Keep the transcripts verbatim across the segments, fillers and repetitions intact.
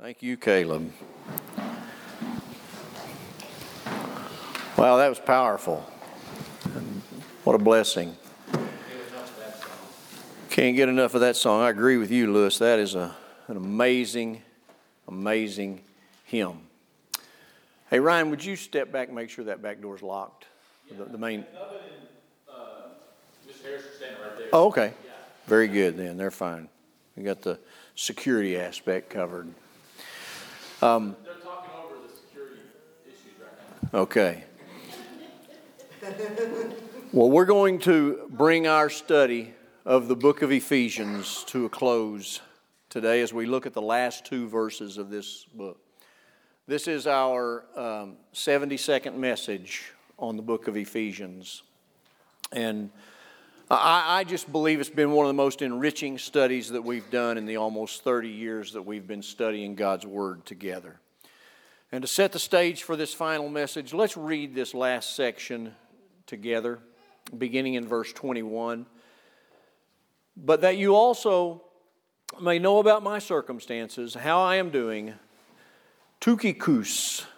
Thank you, Caleb. Wow, that was powerful. What a blessing. Can't get enough of that song. I agree with you, Lewis. That is a, an amazing, amazing hymn. Hey, Ryan, would you step back and make sure that back door's locked? Yeah, the, the main. Uh, Mister Harris is standing right there. Oh, okay. Yeah. Very good then. They're fine. We got the security aspect covered. Um, They're talking over the security issues right now. Okay. Well, we're going to bring our study of the book of Ephesians to a close today as we look at the last two verses of this book. This is our um, seventy-second message on the book of Ephesians. And I, I just believe it's been one of the most enriching studies that we've done in the almost thirty years that we've been studying God's Word together. And to set the stage for this final message, let's read this last section together, beginning in verse twenty-one. But that you also may know about my circumstances, how I am doing, Tychicus,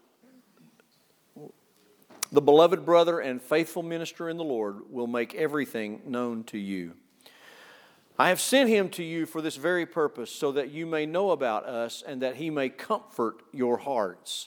the beloved brother and faithful minister in the Lord, will make everything known to you. I have sent him to you for this very purpose, so that you may know about us and that he may comfort your hearts.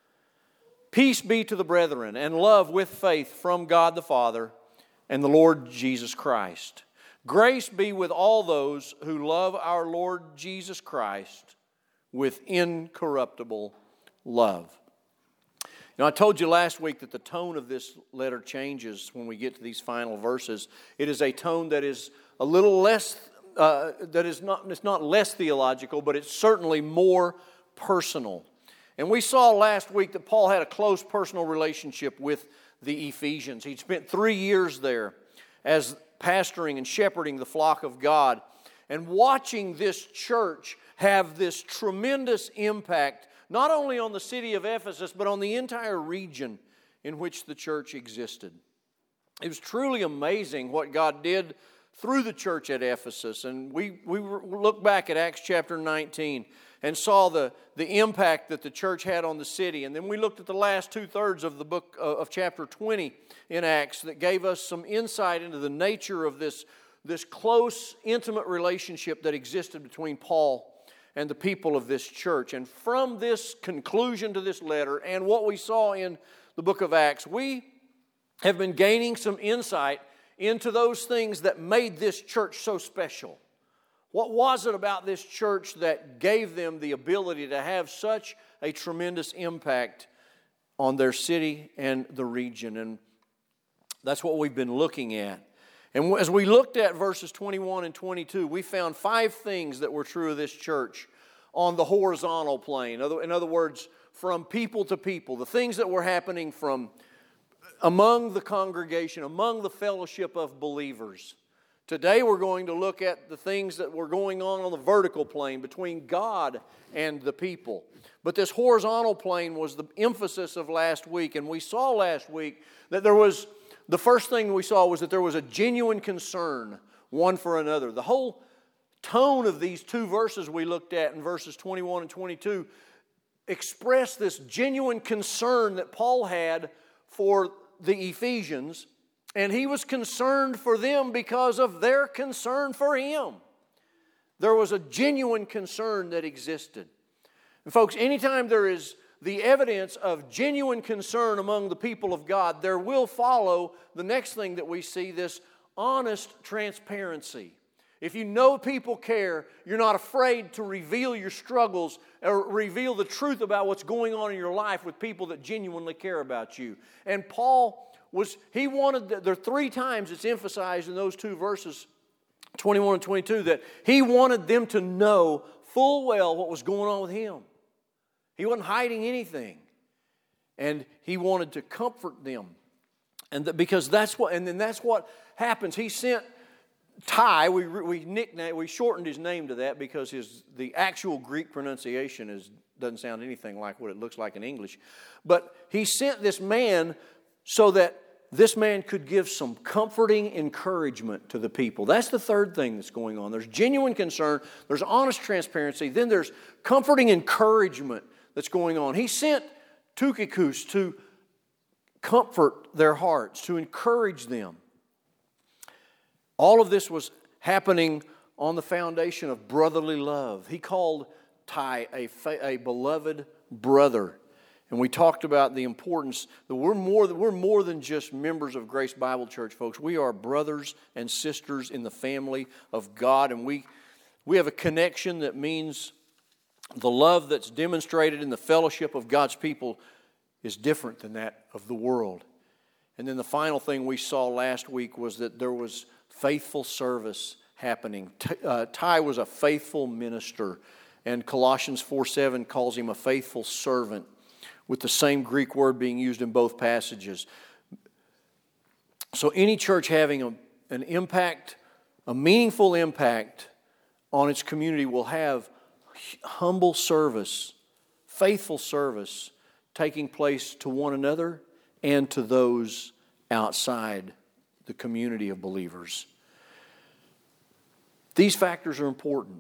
Peace be to the brethren, and love with faith from God the Father and the Lord Jesus Christ. Grace be with all those who love our Lord Jesus Christ with incorruptible love. Now, I told you last week that the tone of this letter changes when we get to these final verses. It is a tone that is a little less, uh, that is not, it's not less theological, but it's certainly more personal. And we saw last week that Paul had a close personal relationship with the Ephesians. He'd spent three years there as pastoring and shepherding the flock of God, and watching this church have this tremendous impact, not only on the city of Ephesus, but on the entire region in which the church existed. It was truly amazing what God did through the church at Ephesus. And we, we look back at Acts chapter nineteen and saw the, the impact that the church had on the city. And then we looked at the last two-thirds of the book of chapter twenty in Acts that gave us some insight into the nature of this, this close, intimate relationship that existed between Paul and the people of this church. And from this conclusion to this letter and what we saw in the book of Acts, we have been gaining some insight into those things that made this church so special. What was it about this church that gave them the ability to have such a tremendous impact on their city and the region? And that's what we've been looking at. And as we looked at verses twenty-one and twenty-two, we found five things that were true of this church on the horizontal plane. In other words, from people to people, the things that were happening from among the congregation, among the fellowship of believers. Today we're going to look at the things that were going on on the vertical plane between God and the people. But this horizontal plane was the emphasis of last week. And we saw last week that there was, the first thing we saw was that there was a genuine concern one for another. The whole tone of these two verses we looked at in verses twenty-one and twenty-two expressed this genuine concern that Paul had for the Ephesians. And he was concerned for them because of their concern for him. There was a genuine concern that existed. And folks, anytime there is the evidence of genuine concern among the people of God, there will follow the next thing that we see, this honest transparency. If you know people care, you're not afraid to reveal your struggles or reveal the truth about what's going on in your life with people that genuinely care about you. And Paul was, he wanted, there are three times it's emphasized in those two verses, twenty-one and twenty-two, that he wanted them to know full well what was going on with him. He wasn't hiding anything. And he wanted to comfort them. And that, because that's what, and then that's what happens. He sent Ty, we we nicknamed, we shortened his name to that because his the actual Greek pronunciation is doesn't sound anything like what it looks like in English. But he sent this man so that this man could give some comforting encouragement to the people. That's the third thing that's going on. There's genuine concern, there's honest transparency, then there's comforting encouragement that's going on. He sent Tychicus to comfort their hearts, to encourage them. All of this was happening on the foundation of brotherly love. He called Ty a, a beloved brother. And we talked about the importance that we're more, we're more than just members of Grace Bible Church, folks. We are brothers and sisters in the family of God. And we, we have a connection that means the love that's demonstrated in the fellowship of God's people is different than that of the world. And then the final thing we saw last week was that there was faithful service happening. Uh, Ty was a faithful minister, and Colossians four seven calls him a faithful servant, with the same Greek word being used in both passages. So any church having a, an impact, a meaningful impact on its community will have humble service, faithful service taking place to one another and to those outside the community of believers. These factors are important.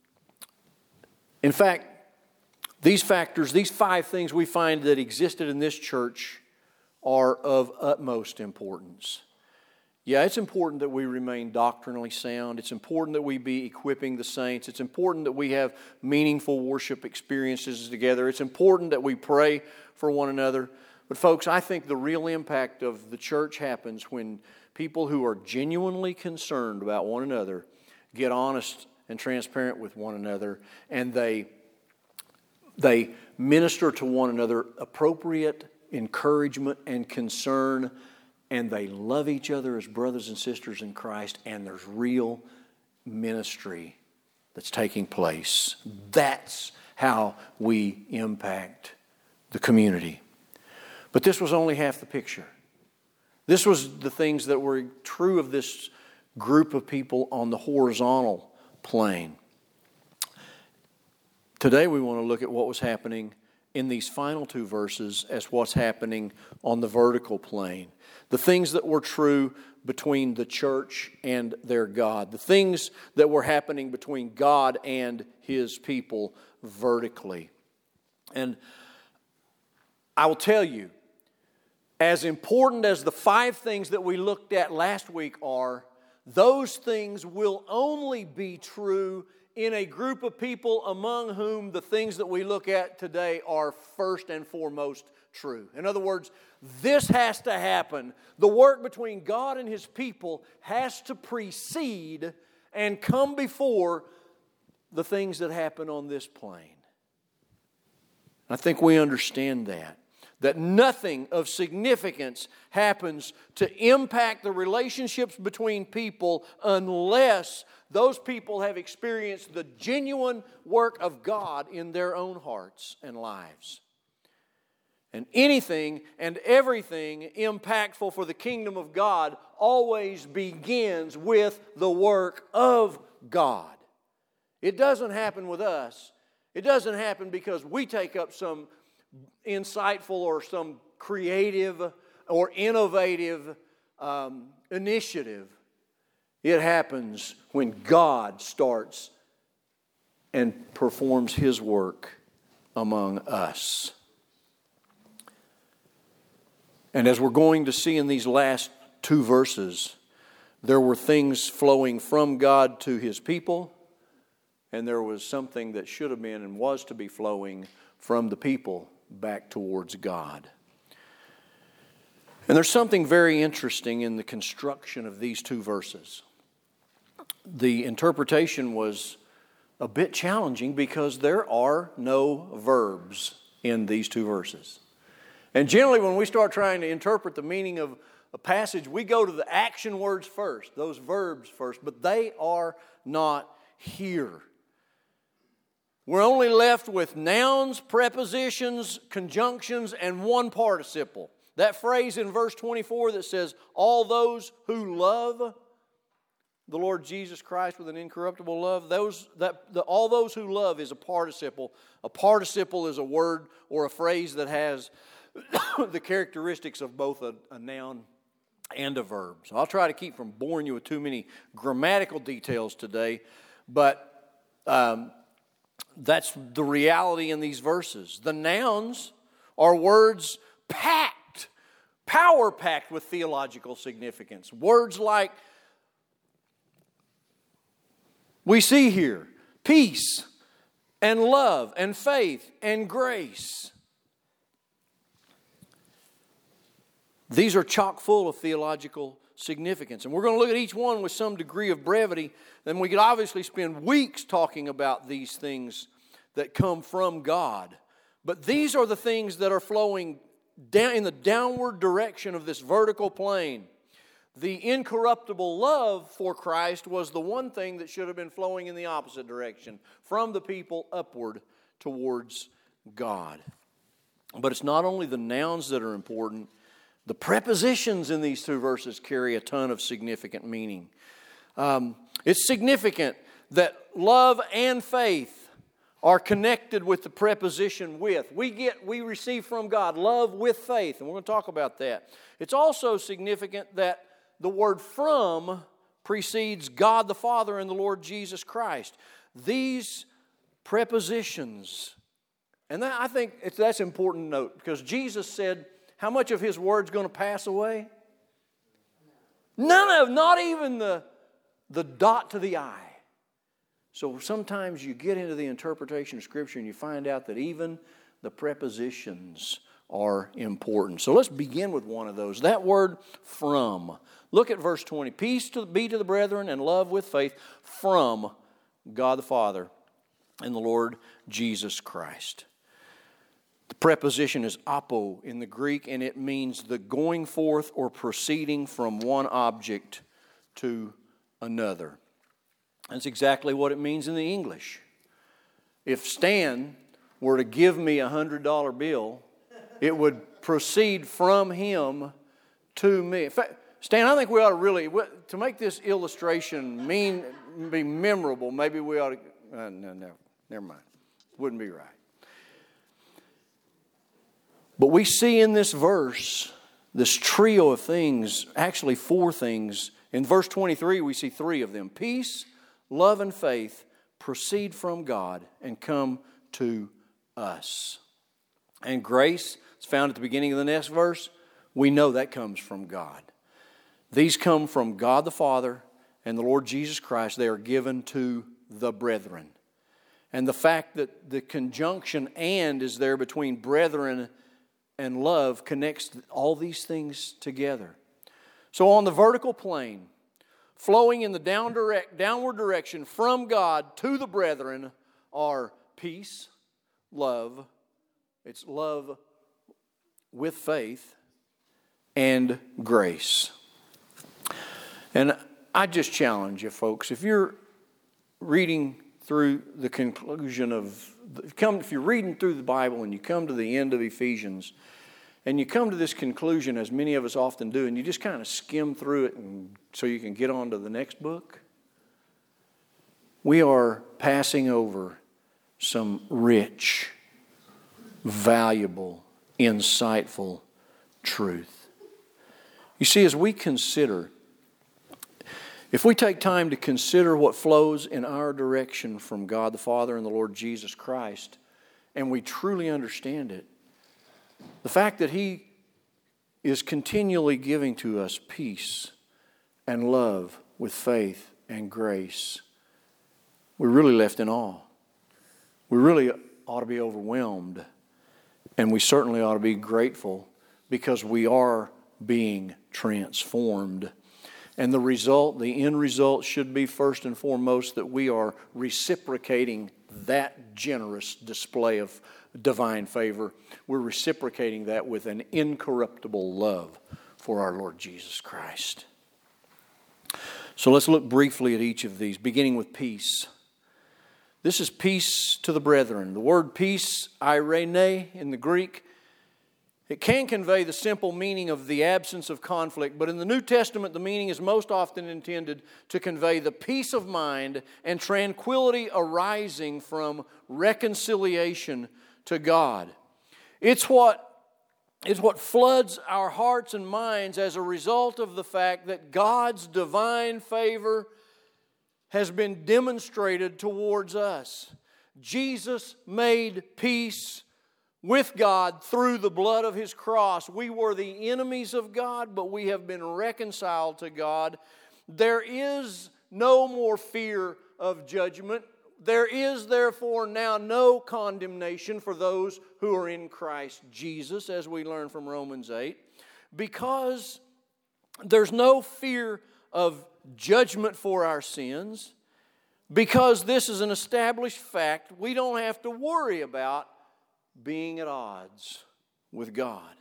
In fact, these factors, these five things we find that existed in this church are of utmost importance. Yeah, it's important that we remain doctrinally sound. It's important that we be equipping the saints. It's important that we have meaningful worship experiences together. It's important that we pray for one another. But folks, I think the real impact of the church happens when people who are genuinely concerned about one another get honest and transparent with one another, and they, they minister to one another appropriate encouragement and concern, and they love each other as brothers and sisters in Christ, and there's real ministry that's taking place. That's how we impact the community. But this was only half the picture. This was the things that were true of this group of people on the horizontal plane. Today we want to look at what was happening in these final two verses as what's happening on the vertical plane. The things that were true between the church and their God. The things that were happening between God and His people vertically. And I will tell you, as important as the five things that we looked at last week are, those things will only be true in a group of people among whom the things that we look at today are first and foremost true. In other words, this has to happen. The work between God and His people has to precede and come before the things that happen on this plane. I think we understand that. That nothing of significance happens to impact the relationships between people unless those people have experienced the genuine work of God in their own hearts and lives. And anything and everything impactful for the kingdom of God always begins with the work of God. It doesn't happen with us. It doesn't happen because we take up some insightful or some creative or innovative um, initiative. It happens when God starts and performs His work among us. And as we're going to see in these last two verses, there were things flowing from God to His people, and there was something that should have been and was to be flowing from the people back towards God. And there's something very interesting in the construction of these two verses. The interpretation was a bit challenging because there are no verbs in these two verses. And generally when we start trying to interpret the meaning of a passage, we go to the action words first, those verbs first, but they are not here. We're only left with nouns, prepositions, conjunctions, and one participle. That phrase in verse twenty-four that says, all those who love the Lord Jesus Christ with an incorruptible love, those that the, all those who love is a participle. A participle is a word or a phrase that has the characteristics of both a, a noun and a verb. So I'll try to keep from boring you with too many grammatical details today, but um, that's the reality in these verses. The nouns are words packed, power-packed with theological significance. Words like we see here, peace and love and faith and grace. These are chock full of theological significance. And we're going to look at each one with some degree of brevity. Then we could obviously spend weeks talking about these things that come from God. But these are the things that are flowing down in the downward direction of this vertical plane. The incorruptible love for Christ was the one thing that should have been flowing in the opposite direction, from the people upward towards God. But it's not only the nouns that are important. The prepositions in these two verses carry a ton of significant meaning. Um, it's significant that love and faith are connected with the preposition with. We get, we receive from God love with faith, and we're going to talk about that. It's also significant that the word from precedes God the Father and the Lord Jesus Christ. These prepositions, and that, I think it's, that's an important note, because Jesus said, how much of His Word's going to pass away? None of, not even the, the dot to the I. So sometimes you get into the interpretation of Scripture and you find out that even the prepositions are important. So let's begin with one of those. That word from. Look at verse twenty. Peace to, be to the brethren and love with faith from God the Father and the Lord Jesus Christ. The preposition is apo in the Greek, and it means the going forth or proceeding from one object to another. That's exactly what it means in the English. If Stan were to give me a one hundred dollar bill, it would proceed from him to me. In fact, Stan, I think we ought to really, to make this illustration mean, be memorable, maybe we ought to, uh, no, no, never mind. Wouldn't be right. But we see in this verse, this trio of things, actually four things. In verse twenty-three, we see three of them. Peace, love, and faith proceed from God and come to us. And grace is found at the beginning of the next verse. We know that comes from God. These come from God the Father and the Lord Jesus Christ. They are given to the brethren. And the fact that the conjunction "and" is there between brethren and love connects all these things together. So on the vertical plane, flowing in the down direct, downward direction from God to the brethren are peace, love, it's love with faith, and grace. And I just challenge you folks, if you're reading through the conclusion of, come if you're reading through the Bible and you come to the end of Ephesians, and you come to this conclusion, as many of us often do, and you just kind of skim through it and so you can get on to the next book, we are passing over some rich, valuable, insightful truth. You see, as we consider, if we take time to consider what flows in our direction from God the Father and the Lord Jesus Christ, and we truly understand it, the fact that He is continually giving to us peace and love with faith and grace, we're really left in awe. We really ought to be overwhelmed, and we certainly ought to be grateful, because we are being transformed. And the result, the end result, should be first and foremost that we are reciprocating that generous display of divine favor. We're reciprocating that with an incorruptible love for our Lord Jesus Christ. So let's look briefly at each of these, beginning with peace. This is peace to the brethren. The word peace, eirene in the Greek, it can convey the simple meaning of the absence of conflict, but in the New Testament, the meaning is most often intended to convey the peace of mind and tranquility arising from reconciliation to God. It's what is what floods our hearts and minds as a result of the fact that God's divine favor has been demonstrated towards us. Jesus made peace with God through the blood of His cross. We were the enemies of God, but we have been reconciled to God. There is no more fear of judgment. There is therefore now no condemnation for those who are in Christ Jesus, as we learn from Romans eight, because there's no fear of judgment for our sins. Because this is an established fact, we don't have to worry about being at odds with God.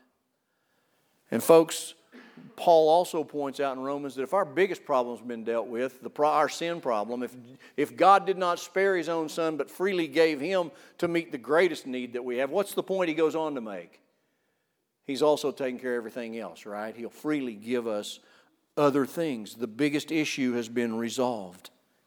And folks, Paul also points out in Romans that if our biggest problem has been dealt with, the pro- our sin problem, if, if God did not spare His own Son but freely gave Him to meet the greatest need that we have, what's the point he goes on to make? He's also taking care of everything else, right? He'll freely give us other things. The biggest issue has been resolved.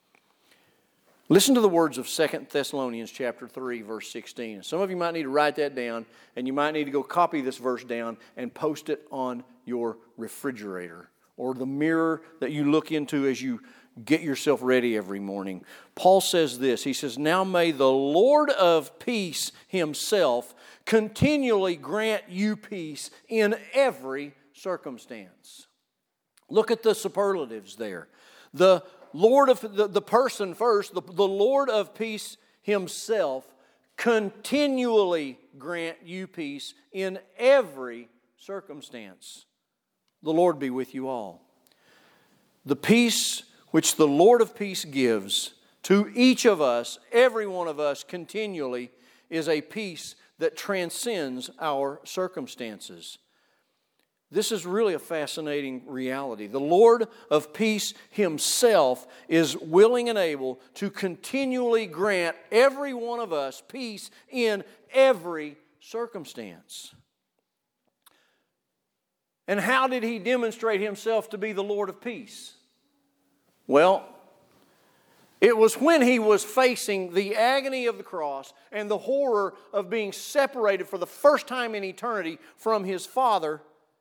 Listen to the words of Second Thessalonians chapter three, verse sixteen. Some of you might need to write that down, and you might need to go copy this verse down and post it on your refrigerator or the mirror that you look into as you get yourself ready every morning. Paul says this. He says, "Now may the Lord of peace Himself continually grant you peace in every circumstance." Look at the superlatives there. The Lord of the, the person first, the, the Lord of peace Himself continually grant you peace in every circumstance. The Lord be with you all. The peace which the Lord of peace gives to each of us, every one of us continually, is a peace that transcends our circumstances. This is really a fascinating reality. The Lord of peace Himself is willing and able to continually grant every one of us peace in every circumstance. And how did He demonstrate Himself to be the Lord of peace? Well, it was when He was facing the agony of the cross and the horror of being separated for the first time in eternity from His Father.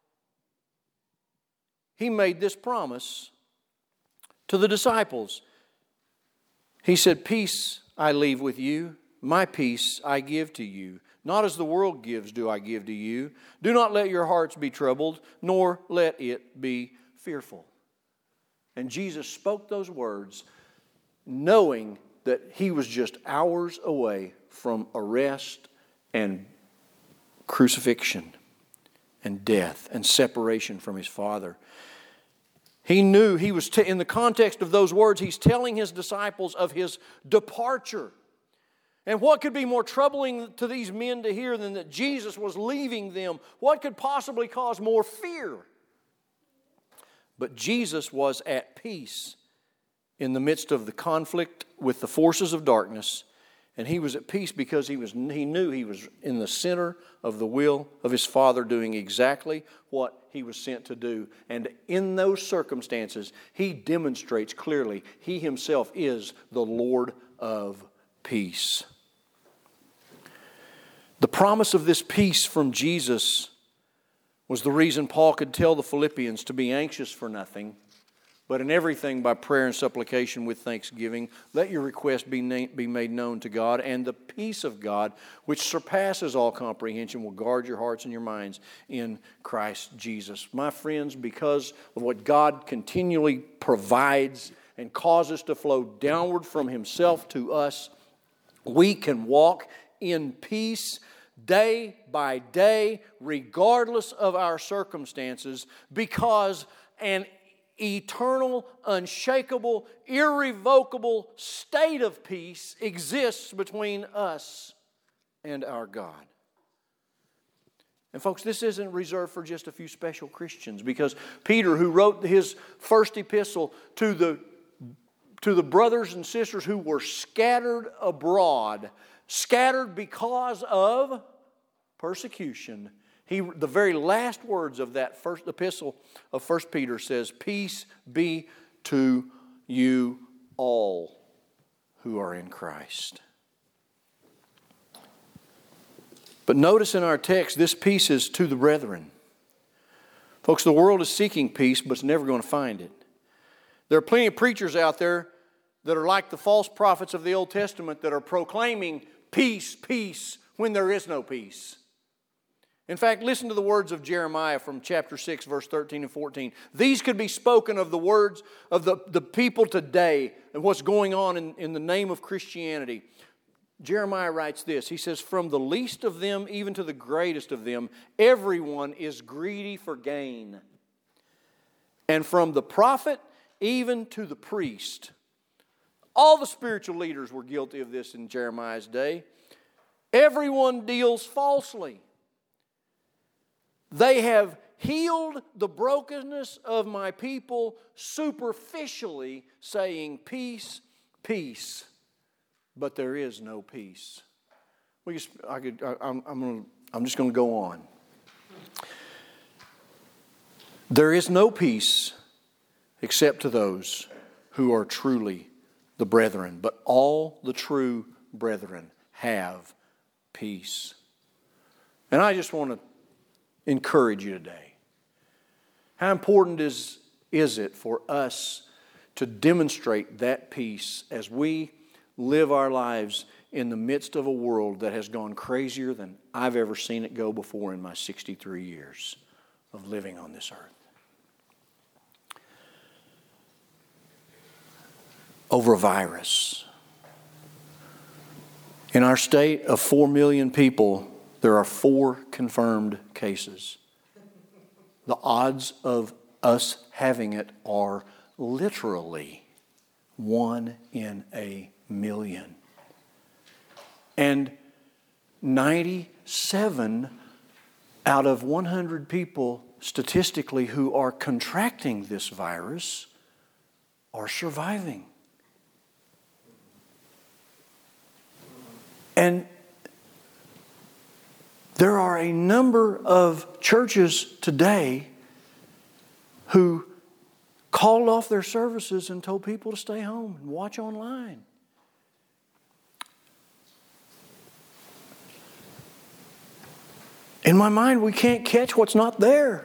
He made this promise to the disciples. He said, "Peace I leave with you, my peace I give to you. Not as the world gives do I give to you. Do not let your hearts be troubled, nor let it be fearful." And Jesus spoke those words knowing that He was just hours away from arrest and crucifixion and death and separation from His Father. He knew he was, t- in the context of those words, He's telling His disciples of His departure. And what could be more troubling to these men to hear than that Jesus was leaving them? What could possibly cause more fear? But Jesus was at peace in the midst of the conflict with the forces of darkness. And He was at peace because he was he knew He was in the center of the will of His Father, doing exactly what He was sent to do. And in those circumstances, He demonstrates clearly He Himself is the Lord of peace. The promise of this peace from Jesus was the reason Paul could tell the Philippians to be anxious for nothing, but in everything by prayer and supplication with thanksgiving, let your request be, na- be made known to God, and the peace of God, which surpasses all comprehension, will guard your hearts and your minds in Christ Jesus. My friends, because of what God continually provides and causes to flow downward from Himself to us, we can walk in peace day by day, regardless of our circumstances, because an eternal, unshakable, irrevocable state of peace exists between us and our God. And folks, this isn't reserved for just a few special Christians, because Peter, who wrote his first epistle to the, to the brothers and sisters who were scattered abroad, scattered because of persecution, He, the very last words of that first epistle of First Peter says, "Peace be to you all who are in Christ." But notice in our text, this peace is to the brethren. Folks, the world is seeking peace, but it's never going to find it. There are plenty of preachers out there that are like the false prophets of the Old Testament that are proclaiming peace, peace, when there is no peace. In fact, listen to the words of Jeremiah from chapter six, verse thirteen and fourteen. These could be spoken of the words of the, the people today and what's going on in, in the name of Christianity. Jeremiah writes this. He says, from the least of them even to the greatest of them, everyone is greedy for gain. And from the prophet even to the priest. All the spiritual leaders were guilty of this in Jeremiah's day. Everyone deals falsely. They have healed the brokenness of my people superficially, saying peace, peace. But there is no peace. We just, I could, I, I'm, I'm, gonna, I'm just going to go on. There is no peace except to those who are truly the brethren. But all the true brethren have peace. And I just want to encourage you today. How important is, is it for us to demonstrate that peace as we live our lives in the midst of a world that has gone crazier than I've ever seen it go before in my sixty-three years of living on this earth. Over a virus. In our state of four million people, there are four confirmed cases. The odds of us having it are literally one in a million. And ninety-seven out of one hundred people statistically who are contracting this virus are surviving. And there are a number of churches today who called off their services and told people to stay home and watch online. In my mind, we can't catch what's not there.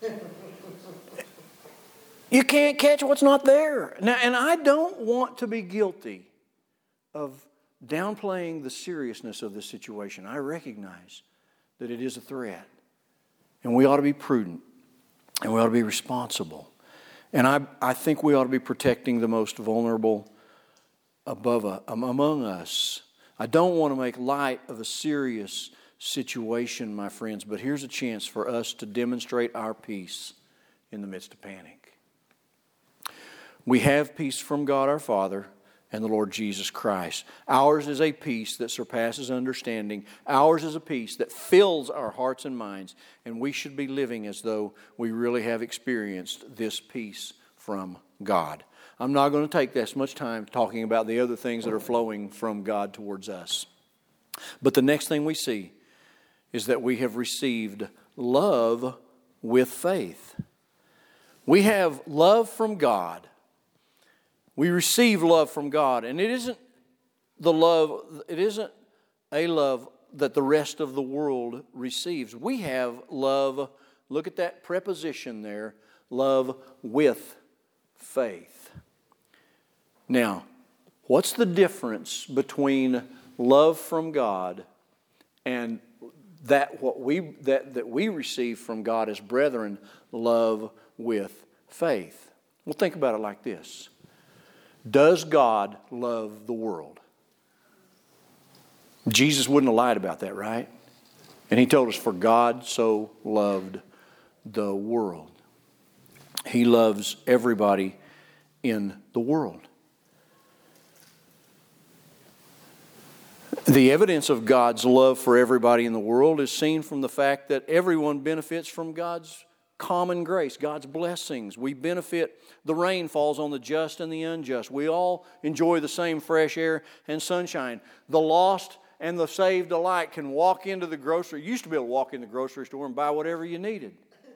You can't catch what's not there. Now, and I don't want to be guilty of downplaying the seriousness of this situation. I recognize that it is a threat. And we ought to be prudent. And we ought to be responsible. And I, I think we ought to be protecting the most vulnerable above uh, among us. I don't want to make light of a serious situation, my friends, but here's a chance for us to demonstrate our peace in the midst of panic. We have peace from God our Father and the Lord Jesus Christ. Ours is a peace that surpasses understanding. Ours is a peace that fills our hearts and minds, and we should be living as though we really have experienced this peace from God. I'm not going to take this much time talking about the other things that are flowing from God towards us. But the next thing we see is that we have received love with faith. We have love from God. We receive love from God, and it isn't the love, it isn't a love that the rest of the world receives. We have love, look at that preposition there, love with faith. Now, what's the difference between love from God and that what we that, that we receive from God as brethren, love with faith? Well, think about it like this. Does God love the world? Jesus wouldn't have lied about that, right? And He told us, for God so loved the world. He loves everybody in the world. The evidence of God's love for everybody in the world is seen from the fact that everyone benefits from God's common grace, God's blessings. We benefit, the rain falls on the just and the unjust. We all enjoy the same fresh air and sunshine. The lost and the saved alike can walk into the grocery. You used to be able to walk in the grocery store and buy whatever you needed.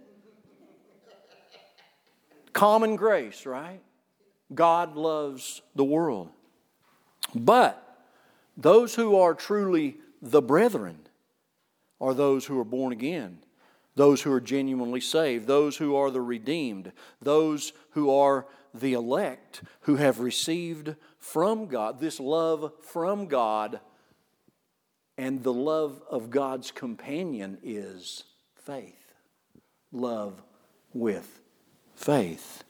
Common grace, right? God loves the world. But those who are truly the brethren are those who are born again, those who are genuinely saved, those who are the redeemed, those who are the elect, who have received from God, this love from God, and the love of God's companion is faith. Love with faith.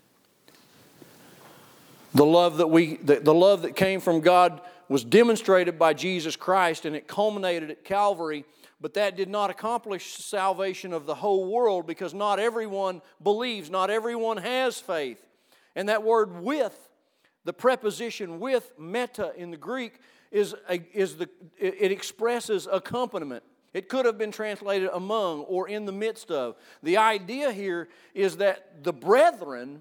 The love that we, the, the love that came from God was demonstrated by Jesus Christ, and it culminated at Calvary. But that did not accomplish salvation of the whole world, because not everyone believes, not everyone has faith. And that word with, the preposition with, meta in the Greek, is, a, is the, it expresses accompaniment. It could have been translated among or in the midst of. The idea here is that the brethren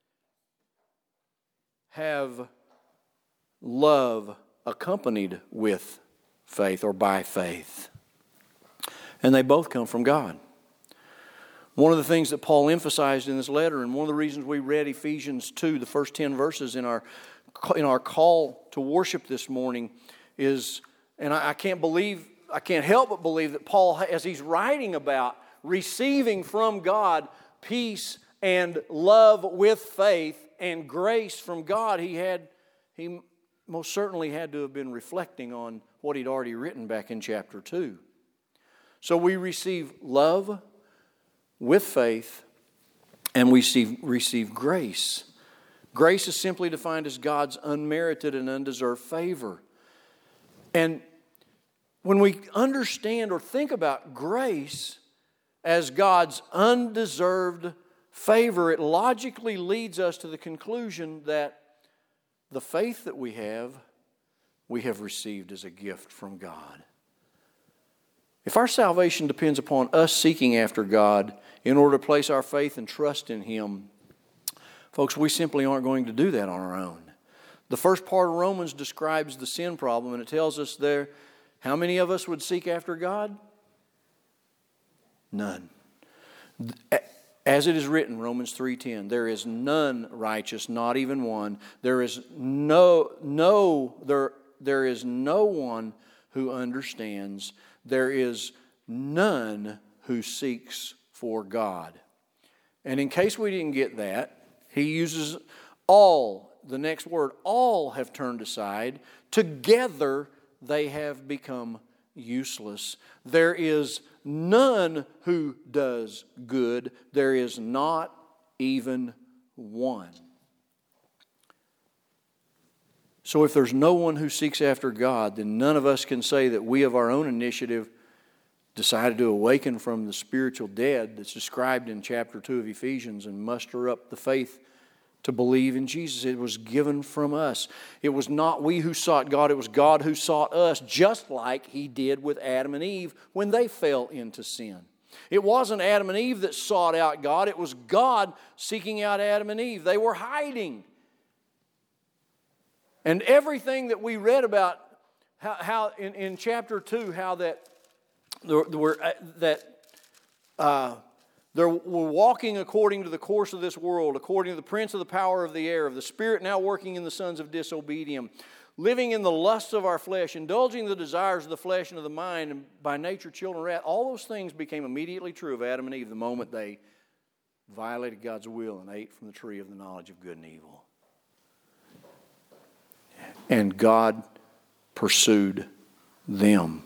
have love accompanied with faith or by faith. And they both come from God. One of the things that Paul emphasized in this letter, and one of the reasons we read Ephesians two, the first ten verses in our, in our call to worship this morning, is, and I, I can't believe, I can't help but believe that Paul, as he's writing about receiving from God peace and love with faith and grace from God, he had, he most certainly had to have been reflecting on what he'd already written back in chapter two. So we receive love with faith, and we receive, receive grace. Grace is simply defined as God's unmerited and undeserved favor. And when we understand or think about grace as God's undeserved favor, it logically leads us to the conclusion that the faith that we have, we have received as a gift from God. If our salvation depends upon us seeking after God in order to place our faith and trust in Him, folks, we simply aren't going to do that on our own. The first part of Romans describes the sin problem, and it tells us there, how many of us would seek after God? None. As it is written, Romans three ten, there is none righteous, not even one. There is no, no, there, there is no one who understands. There is none who seeks for God. And in case we didn't get that, he uses all, the next word, all have turned aside. Together they have become useless. There is none who does good. There is not even one. So if there's no one who seeks after God, then none of us can say that we of our own initiative decided to awaken from the spiritual dead that's described in chapter two of Ephesians and muster up the faith to believe in Jesus. It was given from us. It was not we who sought God, it was God who sought us, just like He did with Adam and Eve when they fell into sin. It wasn't Adam and Eve that sought out God, it was God seeking out Adam and Eve. They were hiding. And everything that we read about, how, how in, in chapter two, how that there were that uh, they were walking according to the course of this world, according to the prince of the power of the air, of the spirit now working in the sons of disobedience, living in the lusts of our flesh, indulging the desires of the flesh and of the mind, and by nature children of wrath. All those things became immediately true of Adam and Eve the moment they violated God's will and ate from the tree of the knowledge of good and evil. And God pursued them.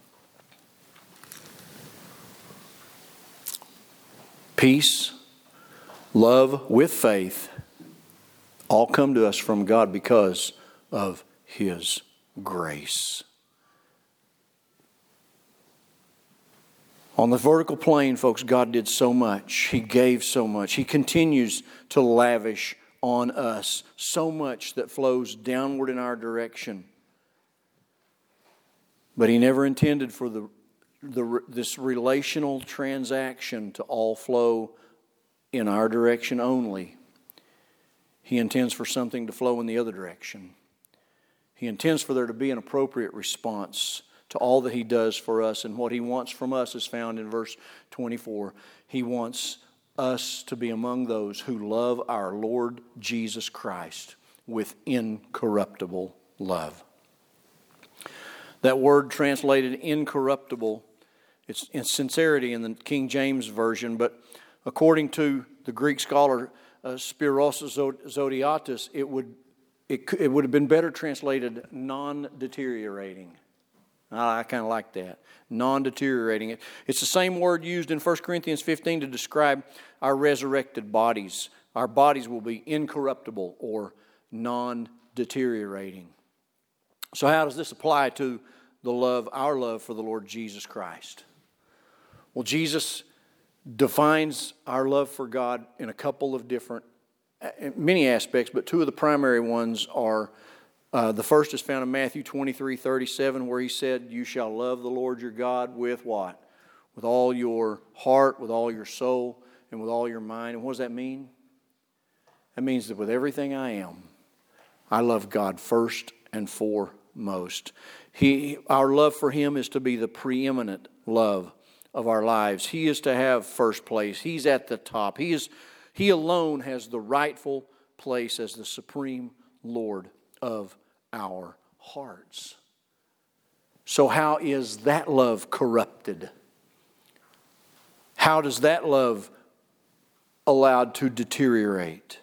Peace, love with faith, all come to us from God because of His grace. On the vertical plane, folks, God did so much. He gave so much. He continues to lavish on us so much that flows downward in our direction. But He never intended for the, the this relational transaction to all flow in our direction only. He intends for something to flow in the other direction. He intends for there to be an appropriate response to all that He does for us, and what He wants from us is found in verse twenty-four. He wants us to be among those who love our Lord Jesus Christ with incorruptible love. That word translated incorruptible It's in sincerity in the King James Version, but according to the Greek scholar uh, Spiros Zodhiates, it would it, it would have been better translated non-deteriorating. I, I kind of like that, non-deteriorating. It, it's the same word used in First Corinthians fifteen to describe our resurrected bodies. Our bodies will be incorruptible or non-deteriorating. So how does this apply to the love, our love for the Lord Jesus Christ? Well, Jesus defines our love for God in a couple of different, many aspects, but two of the primary ones are, uh, the first is found in Matthew twenty-three thirty-seven, where he said, you shall love the Lord your God with what? With all your heart, with all your soul, and with all your mind. And what does that mean? That means that with everything I am, I love God first and foremost. He, our love for Him is to be the preeminent love of our lives. He is to have first place. He's at the top. He is, He alone has the rightful place as the supreme Lord of our hearts. So how is that love corrupted? How does that love allowed to deteriorate?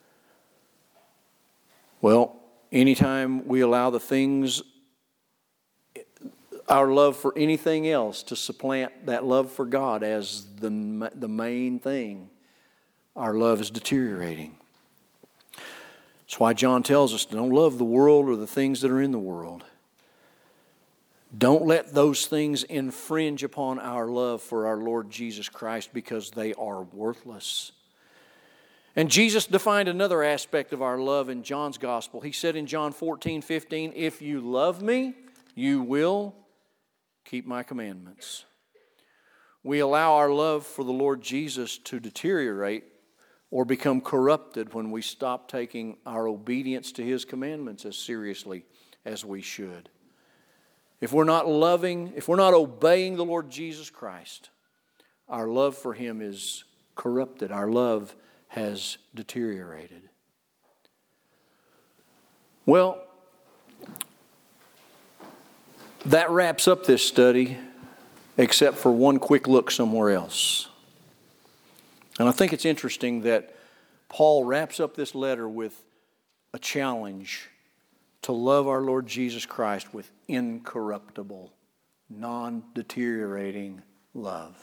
Well, anytime we allow the things, our love for anything else to supplant that love for God as the, the main thing, our love is deteriorating. That's why John tells us, don't love the world or the things that are in the world. Don't let those things infringe upon our love for our Lord Jesus Christ, because they are worthless. And Jesus defined another aspect of our love in John's gospel. He said in John fourteen fifteen, if you love me, you will keep my commandments. We allow our love for the Lord Jesus to deteriorate or become corrupted when we stop taking our obedience to His commandments as seriously as we should. If we're not loving, if we're not obeying the Lord Jesus Christ, our love for Him is corrupted. Our love has deteriorated. Well, that wraps up this study, except for one quick look somewhere else. And I think it's interesting that Paul wraps up this letter with a challenge to love our Lord Jesus Christ with incorruptible, non-deteriorating love.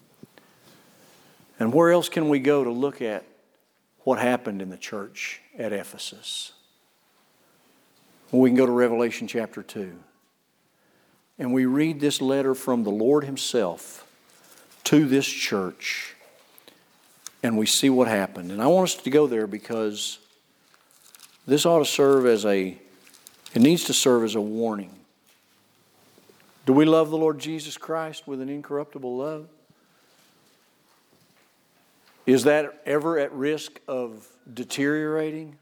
And where else can we go to look at what happened in the church at Ephesus? Well, we can go to Revelation chapter two. And we read this letter from the Lord Himself to this church. And we see what happened. And I want us to go there because this ought to serve as a, it needs to serve as a warning. Do we love the Lord Jesus Christ with an incorruptible love? Is that ever at risk of deteriorating?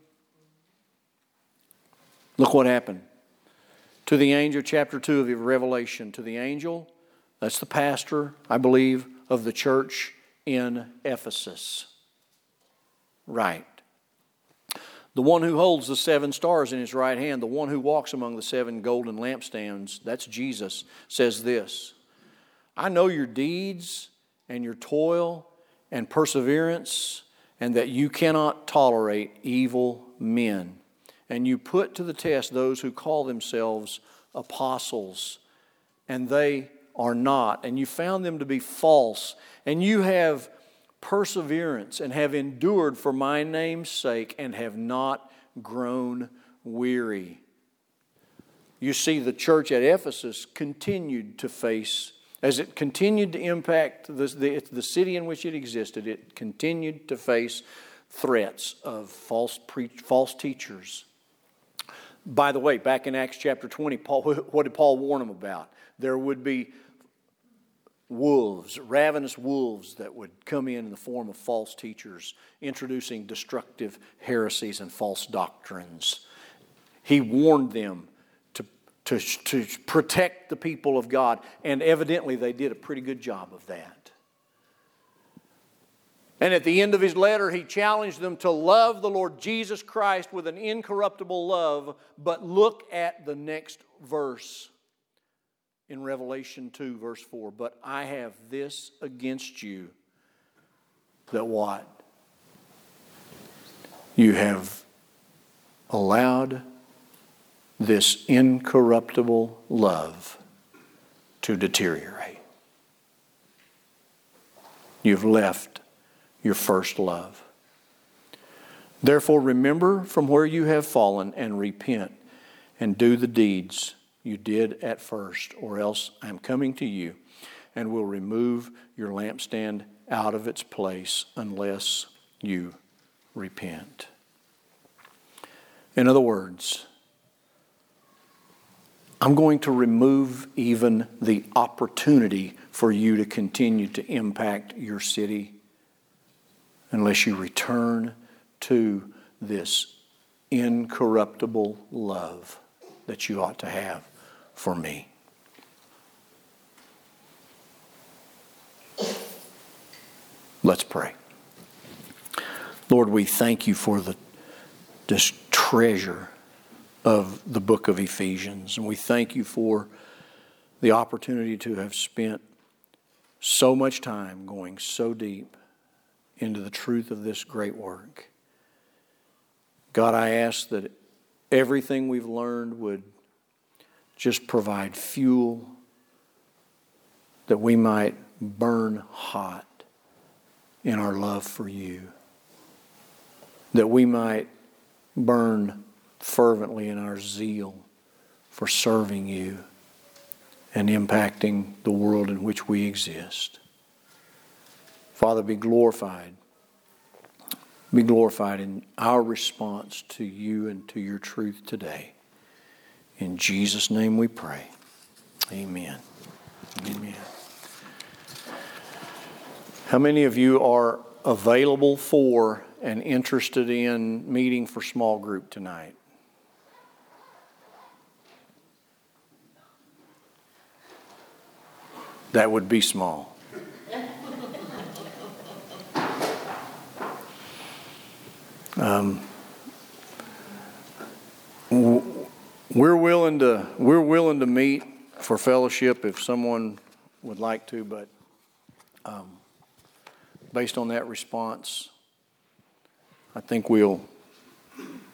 Look what happened. To the angel, chapter two of Revelation, to the angel, that's the pastor, I believe, of the church in Ephesus. Right. The one who holds the seven stars in his right hand, the one who walks among the seven golden lampstands, that's Jesus, says this: I know your deeds and your toil and perseverance, and that you cannot tolerate evil men. And you put to the test those who call themselves apostles, and they are not. And you found them to be false. And you have perseverance and have endured for my name's sake and have not grown weary. You see, the church at Ephesus continued to face, as it continued to impact the, the, the city in which it existed, it continued to face threats of false pre, false teachers. By the way, back in Acts chapter twenty, Paul, what did Paul warn them about? There would be wolves, ravenous wolves that would come in in the form of false teachers, introducing destructive heresies and false doctrines. He warned them to, to, to protect the people of God, and evidently they did a pretty good job of that. And at the end of his letter, he challenged them to love the Lord Jesus Christ with an incorruptible love, but look at the next verse. in Revelation two, verse four. But I have this against you, that what? You have allowed this incorruptible love to deteriorate. You've left your first love. Therefore, remember from where you have fallen and repent and do the deeds you did at first, or else I'm coming to you and will remove your lampstand out of its place unless you repent. In other words, I'm going to remove even the opportunity for you to continue to impact your city unless you return to this incorruptible love that you ought to have for me. Let's pray. Lord, we thank you for the, this treasure of the book of Ephesians. And we thank you for the opportunity to have spent so much time going so deep into the truth of this great work. God, I ask that everything we've learned would just provide fuel that we might burn hot in our love for you, that we might burn fervently in our zeal for serving you and impacting the world in which we exist. Father, be glorified. Be glorified in our response to you and to your truth today. In Jesus' name we pray. Amen. Amen. How many of you are available for and interested in meeting for small group tonight? That would be small. Um, we're willing to we're willing to meet for fellowship if someone would like to, but um, based on that response, I think we'll